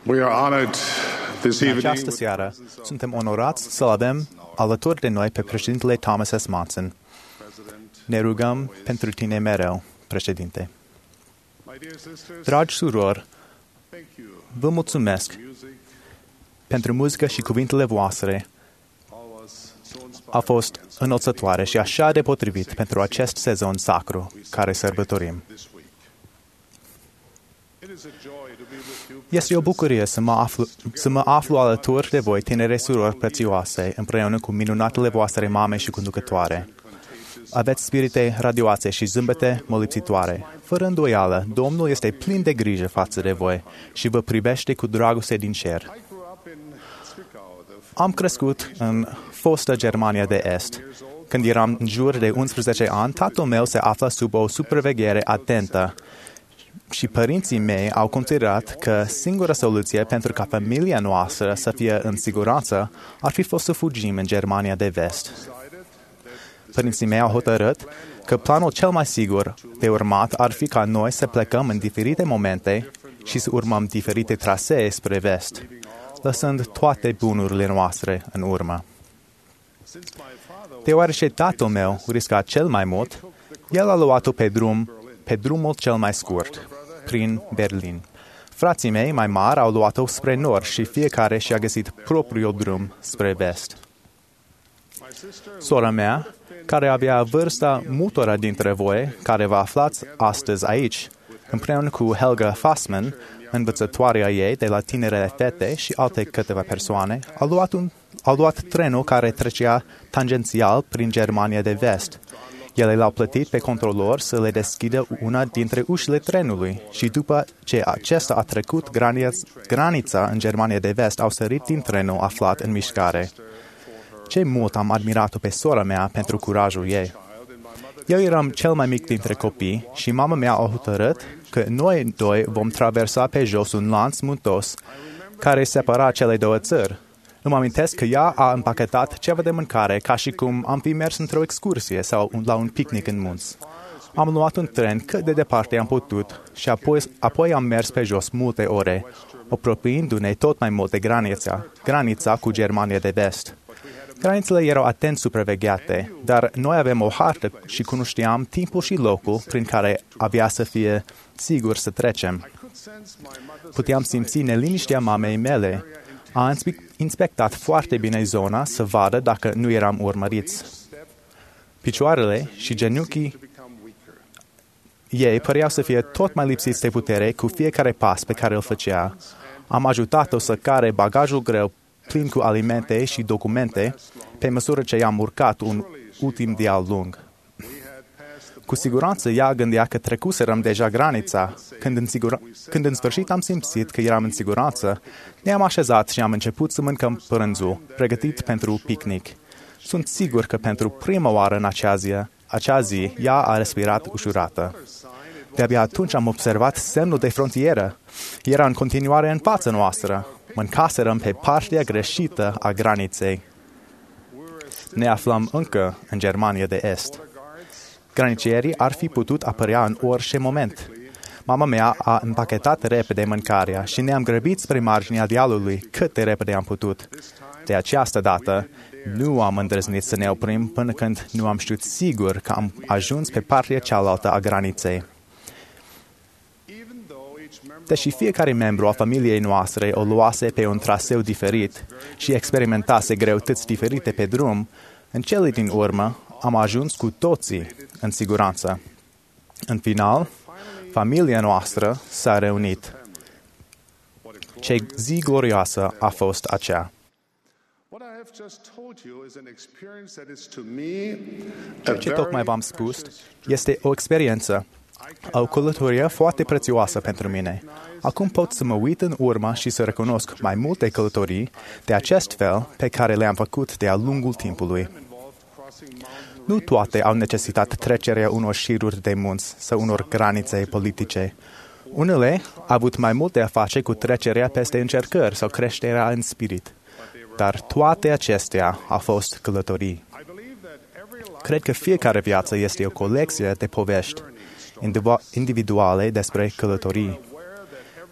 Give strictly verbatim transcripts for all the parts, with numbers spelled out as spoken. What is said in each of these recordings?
We are honored this În evening. această seară suntem onorați să-l avem alături de noi pe președintele Thomas S. Monson. Ne rugăm pentru tine mereu, președinte. Dragi surori, vă mulțumesc pentru muzică și cuvintele voastre. A fost înălțătoare și așa de potrivit pentru acest sezon sacru care sărbătorim. Este o bucurie să mă aflu, să mă aflu alături de voi, tinere surori prețioase, împreună cu minunatele voastre mame și conducătoare. Aveți spirite radioase și zâmbete molipsitoare. Fără îndoială, Domnul este plin de grijă față de voi și vă privește cu dragoste din cer. Am crescut în fosta Germania de Est. Când eram în jur de unsprezece ani, tatăl meu se afla sub o supraveghere atentă și părinții mei au considerat că singura soluție pentru ca familia noastră să fie în siguranță ar fi fost să fugim în Germania de Vest. Părinții mei au hotărât că planul cel mai sigur de urmat ar fi ca noi să plecăm în diferite momente și să urmăm diferite trasee spre vest, lăsând toate bunurile noastre în urmă. Deoarece tatăl meu risca cel mai mult, el a luat-o pe drum, pe drumul cel mai scurt, prin Berlin. Frații mei mai mari au luat-o spre nord și fiecare și-a găsit propriul drum spre vest. Sora mea, care avea vârsta multora dintre voi, care vă aflați astăzi aici, împreună cu Helga Fassman, învățătoarea ei de la Tinerele Fete și alte câteva persoane, a luat, un, a luat trenul care trecea tangențial prin Germania de Vest. Ele l-au plătit pe controlor să le deschidă una dintre ușile trenului și după ce acesta a trecut granița în Germania de Vest, au sărit din trenul aflat în mișcare. Ce mult am admirat-o pe sora mea pentru curajul ei. Eu eram cel mai mic dintre copii și mama mea a hotărât că noi doi vom traversa pe jos un lanț muntos care separa cele două țări. Îmi amintesc că ea a împachetat ceva de mâncare ca și cum am fi mers într-o excursie sau la un picnic în munți. Am luat un tren cât de departe am putut și apoi, apoi am mers pe jos multe ore, apropiindu-ne tot mai mult de granița, granița cu Germania de Vest. Granițele erau atent supravegheate, dar noi avem o hartă și cunoșteam timpul și locul prin care avea să fie sigur să trecem. Puteam simți neliniștea mamei mele. A inspectat foarte bine zona să vadă dacă nu eram urmăriți. Picioarele și genunchii ei păreau să fie tot mai lipsiți de putere cu fiecare pas pe care îl făcea. Am ajutat-o să care bagajul greu plin cu alimente și documente, pe măsură ce i-am urcat un ultim deal lung. Cu siguranță ea gândea că trecuserăm deja granița. Când în, sigura... Când în sfârșit am simțit că eram în siguranță, ne-am așezat și am început să mâncăm prânzul, pregătit pentru picnic. Sunt sigur că pentru prima oară în acea zi, acea zi ea a respirat ușurată. De-abia atunci am observat semnul de frontieră. Era în continuare în fața noastră. Mâncaserăm pe partea greșită a graniței. Ne aflăm încă în Germania de Est. Granicierii ar fi putut apărea în orice moment. Mama mea a împachetat repede mâncarea și ne-am grăbit spre marginea dealului cât de repede am putut. De această dată, nu am îndrăznit să ne oprim până când nu am știut sigur că am ajuns pe partea cealaltă a graniței. Deși fiecare membru al familiei noastre o luase pe un traseu diferit și experimentase greutăți diferite pe drum, în cele din urmă am ajuns cu toții în siguranță. În final, familia noastră s-a reunit. Ce zi glorioasă a fost aceea! Ceea ce tocmai v-am spus este o experiență, o călătorie foarte prețioasă pentru mine. Acum pot să mă uit în urmă și să recunosc mai multe călătorii de acest fel pe care le-am făcut de-a lungul timpului. Nu toate au necesitat trecerea unor șiruri de munți sau unor granițe politice. Unele au avut mai multe a face cu trecerea peste încercări sau creșterea în spirit. Dar toate acestea au fost călătorii. Cred că fiecare viață este o colecție de povești individuale despre călătorii.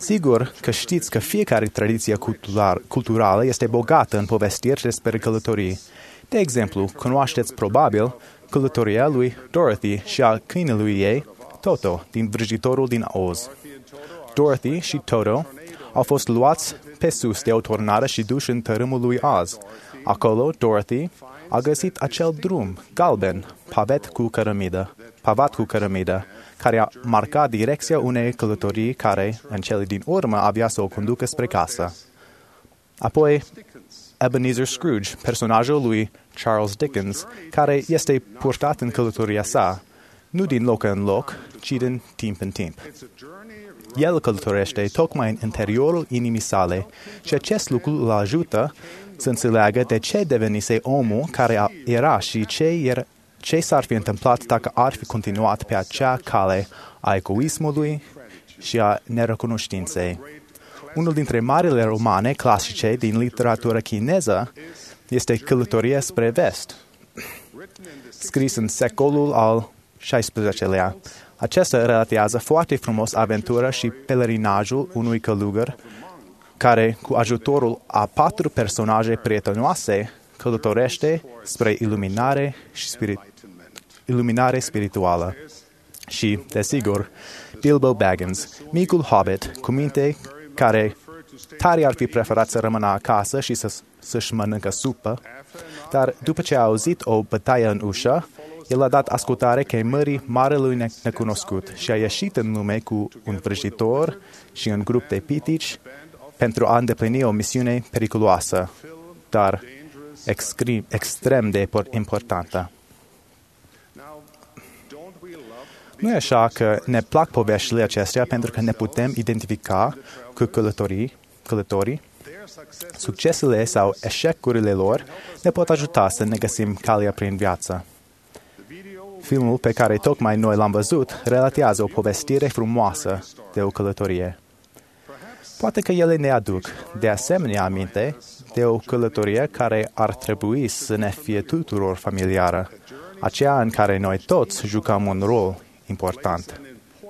Sigur că știți că fiecare tradiție cultural, culturală este bogată în povestiri despre călătorii. De exemplu, cunoașteți probabil călătoria lui Dorothy și a câinelui ei, Toto, din Vrăjitorul din Oz. Dorothy și Toto au fost luați pe sus de o tornadă și duși în tărâmul lui Oz. Acolo, Dorothy a găsit acel drum galben, pavet cu cărămidă, pavat cu cărămidă, care a marcat direcția unei călătorii care, în cele din urmă, avea să o conducă spre casă. Apoi, Ebenezer Scrooge, personajul lui Charles Dickens, care este purtat în călătoria sa, nu din loc în loc, ci din timp în timp. El călătorește tocmai în interiorul inimii sale și acest lucru îl ajută să înțeleagă de ce devenise omul care era și ce, era, ce s-ar fi întâmplat dacă ar fi continuat pe acea cale a egoismului și a nerecunoștinței. Unul dintre marile romane clasice din literatura chineză este Călătoria spre vest, scris în secolul al șaisprezecelea. Acesta relatează foarte frumos aventura și pelerinajul unui călugăr care, cu ajutorul a patru personaje prietenoase, călătorește spre iluminare și spirit, iluminare spirituală. Și, desigur, Bilbo Baggins, micul hobbit, cu minte care tare ar fi preferat să rămână acasă și să, să-și mănâncă supă, dar după ce a auzit o bătaie în ușă, el a dat ascultare chemării marelui necunoscut și a ieșit în lume cu un vrăjitor și un grup de pitici pentru a îndeplini o misiune periculoasă, dar extrem, extrem de importantă. Nu e așa că ne plac poveștile acestea pentru că ne putem identifica cu călătorii, călătorii? Succesele sau eșecurile lor ne pot ajuta să ne găsim calea prin viață. Filmul pe care tocmai noi l-am văzut relatează o povestire frumoasă de o călătorie. Poate că ele ne aduc, de asemenea, aminte de o călătorie care ar trebui să ne fie tuturor familiară, aceea în care noi toți jucăm un rol important.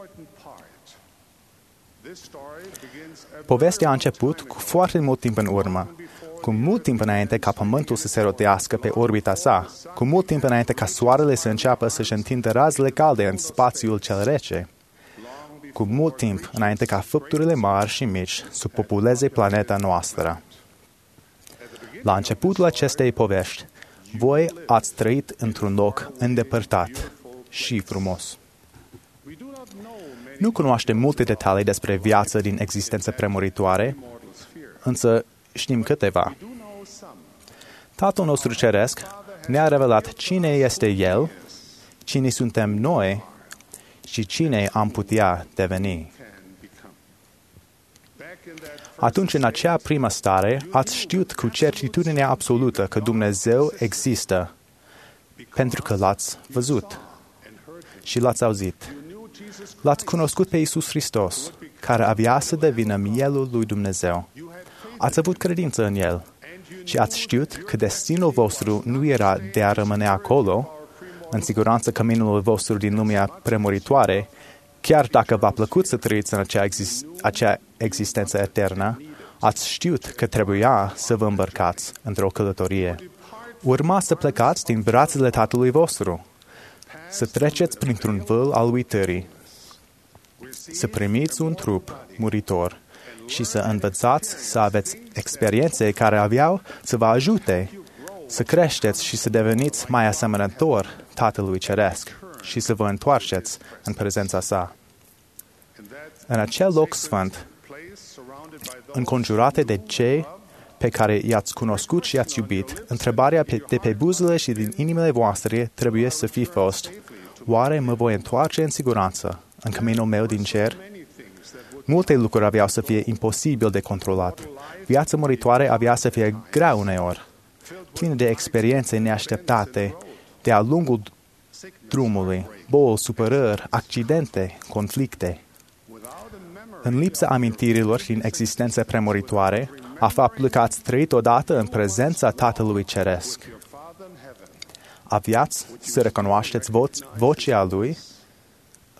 Povestea a început cu foarte mult timp în urmă, cu mult timp înainte ca Pământul să se rotească pe orbita sa, cu mult timp înainte ca Soarele să înceapă să-și întindă razele calde în spațiul cel rece, cu mult timp înainte ca făpturile mari și mici să populeze planeta noastră. La începutul acestei povești, voi ați trăit într-un loc îndepărtat și frumos. Nu cunoaștem multe detalii despre viața din existența premuritoare, însă știm câteva. Tatăl nostru Ceresc ne-a revelat cine este El, cine suntem noi și cine am putea deveni. Atunci, în acea primă stare, ați știut cu certitudine absolută că Dumnezeu există, pentru că L-ați văzut și L-ați auzit. L-ați cunoscut pe Iisus Hristos, care avea să devină mielul lui Dumnezeu. Ați avut credință în El și ați știut că destinul vostru nu era de a rămâne acolo, în siguranță căminul vostru din lumea premuritoare, chiar dacă v-a plăcut să trăiți în acea, exist- acea existență eternă, ați știut că trebuia să vă îmbărcați într-o călătorie. Urma să plecați din brațele Tatălui vostru, să treceți printr-un văl al uitării, să primiți un trup muritor și să învățați să aveți experiențe care aveau să vă ajute să creșteți și să deveniți mai asemănător Tatălui Ceresc și să vă întoarceți în prezența sa. În acel loc sfânt, înconjurate de cei pe care i-ați cunoscut și i-ați iubit, întrebarea de pe buzele și din inimile voastre trebuie să fi fost: oare mă voi întoarce în siguranță în căminul meu din cer? Multe lucruri aveau să fie imposibil de controlat. Viața muritoare avea să fie grea uneori, plină de experiențe neașteptate de-a lungul drumului, boli, supărări, accidente, conflicte. În lipsa amintirilor din existența premuritoare, a faptului că ați trăit odată în prezența Tatălui Ceresc, aveați să recunoașteți vo- vocea Lui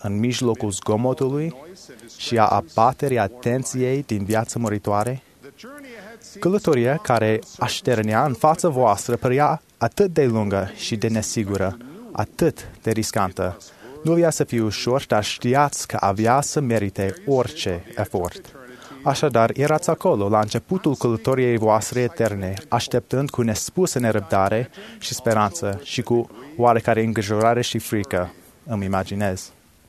în mijlocul zgomotului și a abaterii atenției din viața muritoare? Călătoria care așternea în fața voastră părea atât de lungă și de nesigură, atât de riscantă. Nu avea să fie ușor, dar știați că avea să merite orice efort. Așadar, erați acolo, la începutul călătoriei voastre eterne, așteptând cu nespusă nerăbdare și speranță și cu oarecare îngrijorare și frică, îmi imaginez.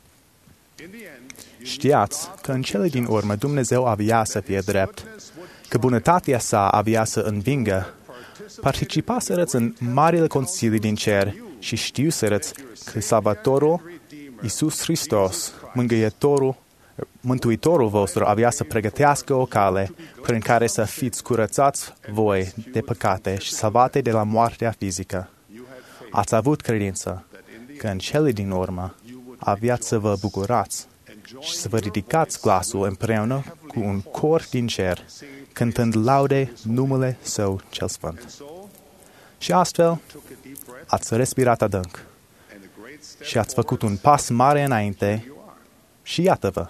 Știați că în cele din urmă Dumnezeu avea să fie drept, că bunătatea sa avea să învingă. Participaserăți în marile consilii din cer și știuserăți că Salvatorul, Iisus Hristos, Mângâietorul, Mântuitorul vostru avea să pregătească o cale prin care să fiți curățați voi de păcate și salvate de la moartea fizică. Ați avut credință că în cele din urmă aveați să vă bucurați și să vă ridicați glasul împreună cu un cor din cer, cântând laude numele Său cel Sfânt. Și astfel ați respirat adânc și ați făcut un pas mare înainte și iată-vă.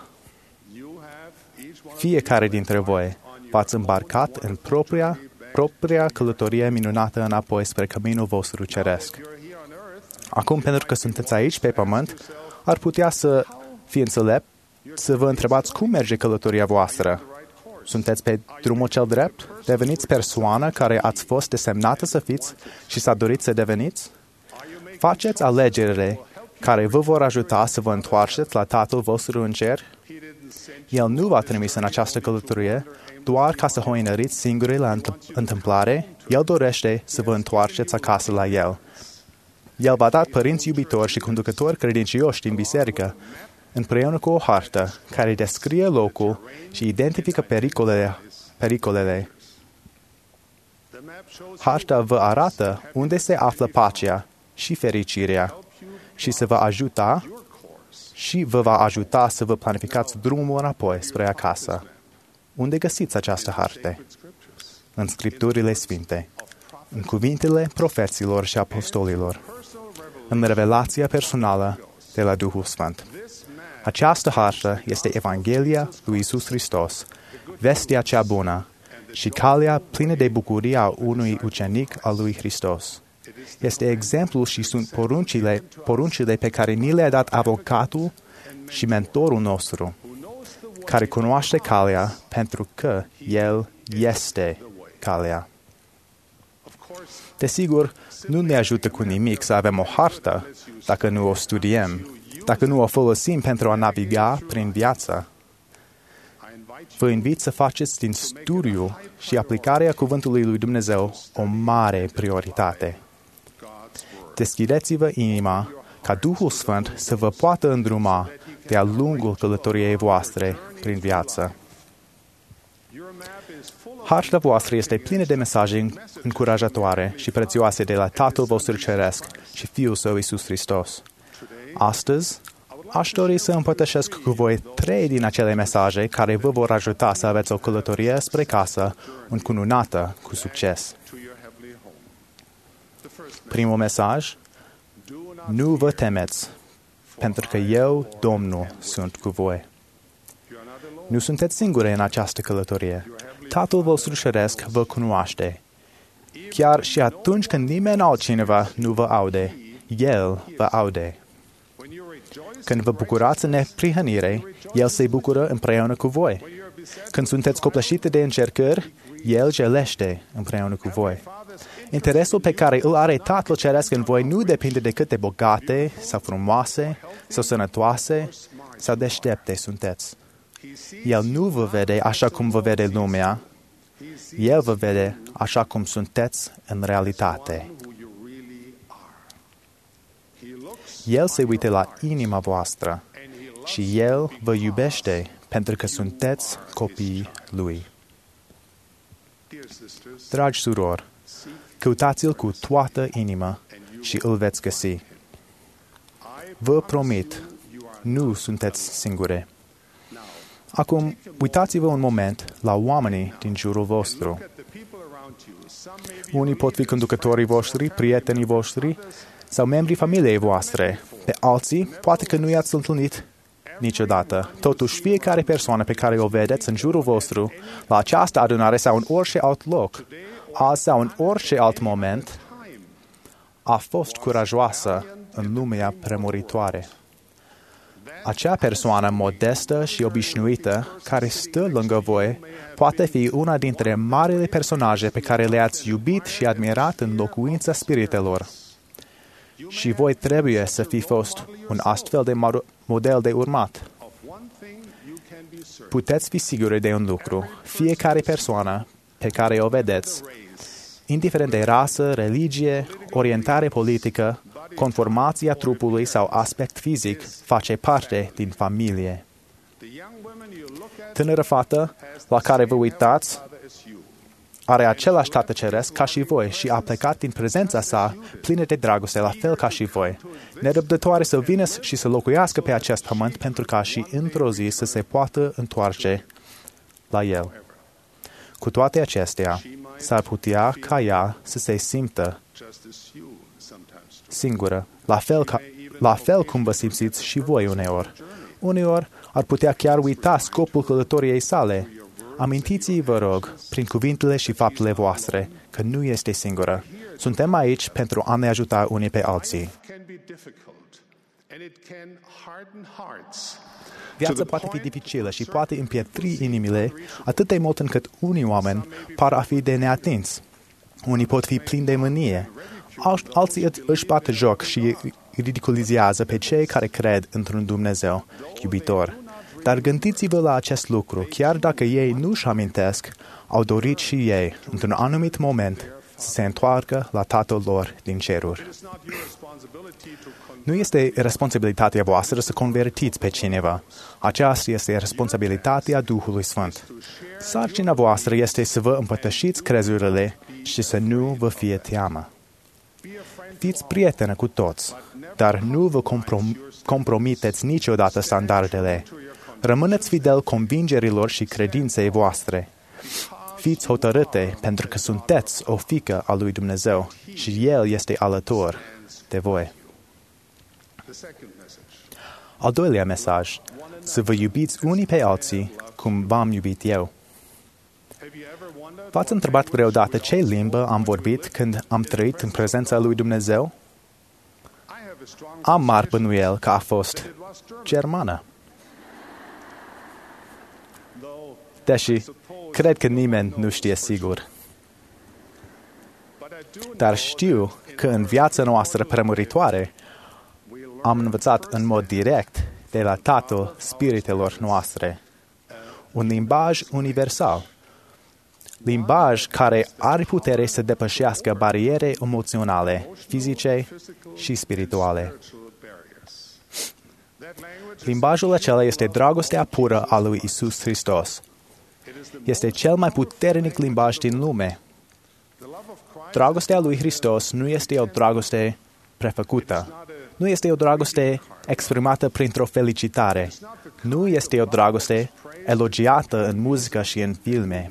Fiecare dintre voi v-ați îmbarcat în propria, propria călătorie minunată înapoi spre căminul vostru ceresc. Acum, pentru că sunteți aici pe pământ, ar putea să fie înțelept să vă întrebați cum merge călătoria voastră. Sunteți pe drumul cel drept? Deveniți persoana care ați fost desemnată să fiți și s-a dorit să deveniți? Faceți alegerile care vă vor ajuta să vă întoarceți la Tatăl vostru în cer? El nu v-a trimis în această călătorie doar ca să hoinăriți singuri la întâmplare. El dorește să vă întoarceți acasă la El. El v-a dat părinți iubitori și conducători credincioși din biserică, împreună cu o hartă care descrie locul și identifică pericolele. pericolele. Harta vă arată unde se află pacea și fericirea și se va ajuta și vă va ajuta să vă planificați drumul înapoi spre acasă. Unde găsiți această hartă? În Scripturile Sfinte, în cuvintele profeților și apostolilor, în revelația personală de la Duhul Sfânt. Această hartă este Evanghelia lui Iisus Hristos, vestea cea bună și calea plină de bucurie a unui ucenic al lui Hristos. Este exemplul și sunt poruncile, poruncile pe care ni le-a dat avocatul și mentorul nostru, care cunoaște calea pentru că El este calea. Desigur, nu ne ajută cu nimic să avem o hartă dacă nu o studiem, dacă nu o folosim pentru a naviga prin viață. Vă invit să faceți din studiu și aplicarea Cuvântului lui Dumnezeu o mare prioritate. Deschideți-vă inima ca Duhul Sfânt să vă poată îndruma de-a lungul călătoriei voastre prin viață. Harta voastră este plină de mesaje încurajatoare și prețioase de la Tatăl vostru Ceresc și Fiul Său Iisus Hristos. Astăzi, aș dori să împărtășesc cu voi trei din acele mesaje care vă vor ajuta să aveți o călătorie spre casă încununată cu succes. Primul mesaj: nu vă temeți, pentru că eu, Domnul, sunt cu voi. Nu sunteți singuri în această călătorie. Tatăl vostru ceresc vă cunoaște. Chiar și atunci când nimeni altcineva nu vă aude, El vă aude. Când vă bucurați în neprihănire, El se bucură împreună cu voi. Când sunteți copleșite de încercări, El gelește împreună cu voi. Interesul pe care îl are Tatăl Ceresc în voi nu depinde de cât de bogate sau frumoase sau sănătoase sau deștepte sunteți. El nu vă vede așa cum vă vede lumea. El vă vede așa cum sunteți în realitate. El se uită la inima voastră și El vă iubește pentru că sunteți copiii Lui. Dragi surori, căutați-L cu toată inima și îl veți găsi. Vă promit, nu sunteți singure. Acum, uitați-vă un moment la oamenii din jurul vostru. Unii pot fi conducătorii voștri, prietenii voștri sau membrii familiei voastre. Pe alții, poate că nu i-ați întâlnit niciodată. Totuși, fiecare persoană pe care o vedeți în jurul vostru, la această adunare sau în orice alt loc, azi sau în orice alt moment, a fost curajoasă în lumea premuritoare. Acea persoană modestă și obișnuită care stă lângă voi poate fi una dintre marile personaje pe care le-ați iubit și admirat în locuința spiritelor. Și voi trebuie să fi fost un astfel de model de urmat. Puteți fi siguri de un lucru. Fiecare persoană pe care o vedeți, indiferent de rasă, religie, orientare politică, conformația trupului sau aspect fizic, face parte din familie. Tânără fată la care vă uitați are același Tată Ceresc ca și voi și a plecat din prezența sa plină de dragoste, la fel ca și voi, nerăbdătoare să vină și să locuiască pe acest pământ pentru ca și într-o zi să se poată întoarce la el. Cu toate acestea, s-ar putea ca ea să se simtă singură, la fel, ca, la fel cum vă simțiți și voi uneori. Uneori ar putea chiar uita scopul călătoriei sale. Amintiți-vă, rog, prin cuvintele și faptele voastre, că nu este singură. Suntem aici pentru a ne ajuta unii pe alții. Viața poate fi dificilă și poate împietri inimile atât de mult încât unii oameni par a fi de neatins. Unii pot fi plini de mânie. Alții își bat joc și ridiculizează pe cei care cred într-un Dumnezeu iubitor. Dar gândiți-vă la acest lucru, chiar dacă ei nu-și amintesc, au dorit și ei, într-un anumit moment, să se întoarcă la Tatăl lor din ceruri. Nu este responsabilitatea voastră să convertiți pe cineva. Aceasta este responsabilitatea Duhului Sfânt. Sarcina voastră este să vă împărtășiți crezurile și să nu vă fie teamă. Fiți prietenă cu toți, dar nu vă comprom- compromiteți niciodată standardele. Rămâneți fidel convingerilor și credinței voastre. Fiți hotărâte pentru că sunteți o fiică a lui Dumnezeu și El este alături de voi. Al doilea mesaj, să vă iubiți unii pe alții cum v-am iubit eu. V-ați întrebat vreodată ce limbă am vorbit când am trăit în prezența lui Dumnezeu? Am mari bănuiel că a fost germană. Deși cred că nimeni nu știe sigur. Dar știu că în viața noastră premuritoare am învățat în mod direct de la Tatăl spiritelor noastre un limbaj universal. Limbaj care are putere să depășească bariere emoționale, fizice și spirituale. Limbajul acela este dragostea pură a lui Isus Hristos. Este cel mai puternic limbaj din lume. Dragostea lui Hristos nu este o dragoste prefăcută. Nu este o dragoste exprimată printr-o felicitare. Nu este o dragoste elogiată în muzică și în filme.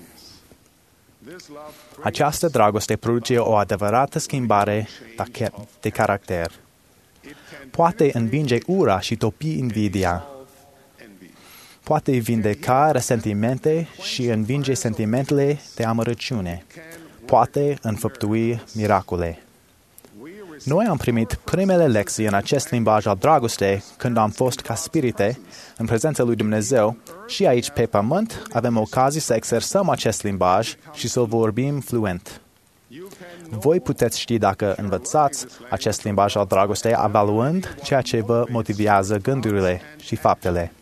Această dragoste produce o adevărată schimbare de caracter. Poate învinge ura și topi invidia. Poate vindeca resentimente și învinge sentimentele de amărăciune. Poate înfăptui miracole. Noi am primit primele lecții în acest limbaj al dragostei când am fost ca spirite în prezența lui Dumnezeu și aici pe pământ avem ocazie să exersăm acest limbaj și să-l vorbim fluent. Voi puteți ști dacă învățați acest limbaj al dragostei evaluând ceea ce vă motivează gândurile și faptele.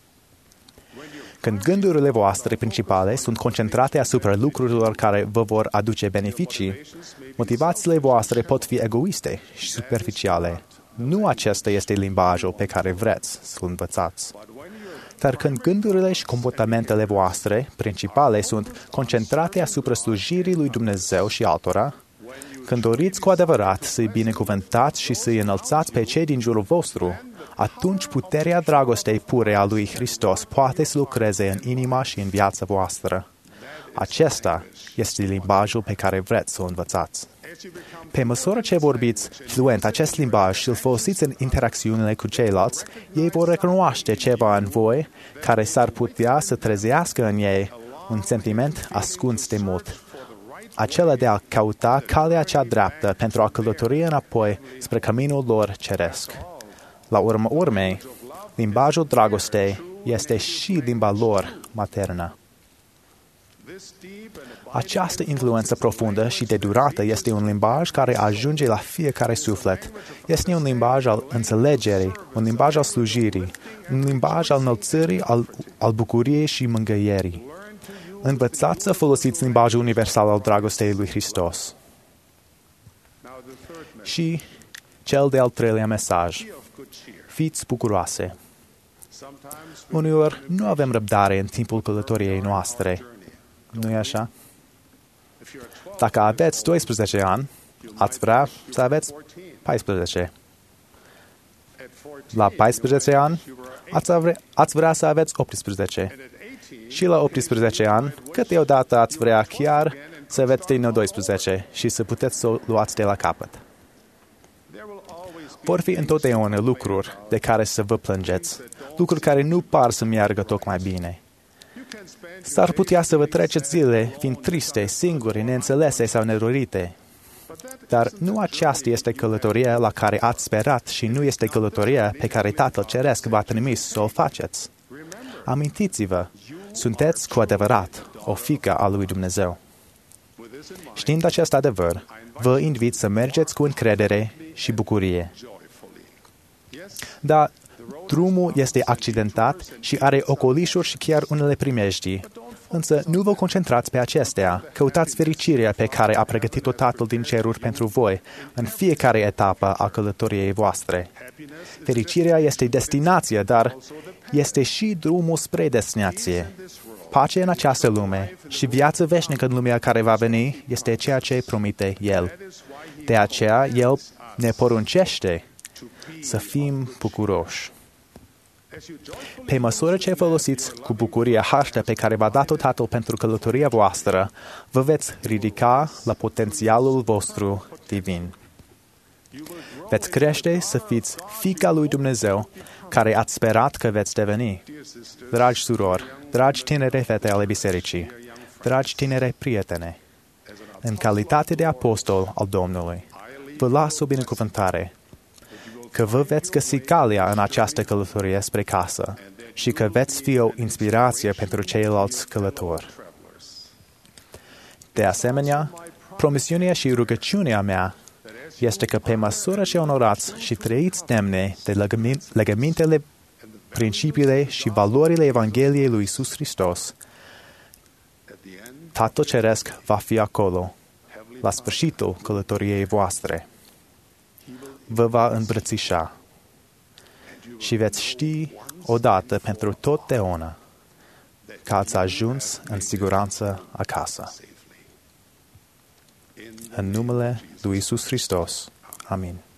Când gândurile voastre principale sunt concentrate asupra lucrurilor care vă vor aduce beneficii, motivațiile voastre pot fi egoiste și superficiale. Nu acesta este limbajul pe care vreți să-l învățați. Dar când gândurile și comportamentele voastre principale sunt concentrate asupra slujirii lui Dumnezeu și altora, când doriți cu adevărat să-i binecuvântați și să-i înălțați pe cei din jurul vostru, atunci puterea dragostei pure a lui Hristos poate să lucreze în inima și în viața voastră. Acesta este limbajul pe care vreți să o învățați. Pe măsură ce vorbiți fluent acest limbaj și îl folosiți în interacțiunile cu ceilalți, ei vor recunoaște ceva în voi care s-ar putea să trezească în ei un sentiment ascuns de mult. Acela de a căuta calea cea dreaptă pentru a călători înapoi spre căminul lor ceresc. La urmă urmei, limbajul dragostei este și limba lor maternă. Această influență profundă și de durată este un limbaj care ajunge la fiecare suflet. Este un limbaj al înțelegerii, un limbaj al slujirii, un limbaj al înălțării, al, al bucuriei și mângâierii. Învățați să folosiți limbajul universal al dragostei lui Hristos. Și cel de-al treilea mesaj. Fiți bucuroase. Uneori nu avem răbdare în timpul călătoriei noastre. Nu-i așa? Dacă aveți doisprezece ani, ați vrea să aveți paisprezece. La paisprezece ani, ați, avre, ați vrea să aveți optsprezece. Și la optsprezece ani, câteodată ați vrea chiar să aveți din nou doisprezece și să puteți să o luați de la capăt. Vor fi întotdeauna lucruri de care să vă plângeți, lucruri care nu par să meargă tocmai bine. S-ar putea să vă treceți zile fiind triste, singure, neînțelese sau nerurite. Dar nu aceasta este călătoria la care ați sperat și nu este călătoria pe care Tatăl Ceresc v-a trimis să o faceți. Amintiți-vă, sunteți cu adevărat o fiică a lui Dumnezeu. Știind acest adevăr, vă invit să mergeți cu încredere și bucurie. Dar drumul este accidentat și are ocolișuri și chiar unele primejdii. Însă nu vă concentrați pe acestea. Căutați fericirea pe care a pregătit-o Tatăl din ceruri pentru voi în fiecare etapă a călătoriei voastre. Fericirea este destinația, dar este și drumul spre destinație. Pace în această lume și viață veșnică în lumea care va veni este ceea ce promite El. De aceea El ne poruncește să fim bucuroși. Pe măsură ce folosiți cu bucurie harta pe care v-a dat-o Tatăl pentru călătoria voastră, vă veți ridica la potențialul vostru divin. Veți crește să fiți fiica lui Dumnezeu, care ați sperat că veți deveni. Dragi surori, dragi tinere fete ale bisericii, dragi tinere prietene, în calitate de apostol al Domnului, vă las o binecuvântare, că vă veți găsi calea în această călătorie spre casă și că veți fi o inspirație pentru ceilalți călători. De asemenea, promisiunea și rugăciunea mea este că pe măsură ce onorați și trăiți demne de legămintele, principiile și valorile Evangheliei lui Iisus Hristos, Tatăl Ceresc va fi acolo, la sfârșitul călătoriei voastre. Vă va îmbrățișa și veți ști odată pentru totdeauna că ați ajuns în siguranță acasă. În numele lui Iisus Hristos. Amin.